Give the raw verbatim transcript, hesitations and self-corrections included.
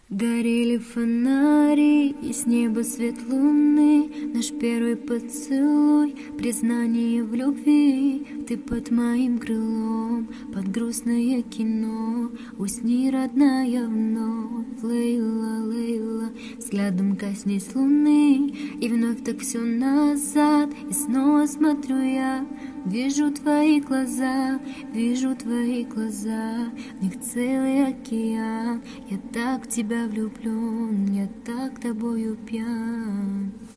Горели фонари, и с неба свет луны. Наш первый поцелуй, признание в любви. Ты под моим крылом, под грустное кино. Усни, родная, вновь, Лейла, Лейла. Взглядом коснись луны, и вновь так все назад. И снова смотрю я, вижу твои глаза, вижу твои глаза. В них целый океан. Я так в тебя влюблен, я так тобою пьян.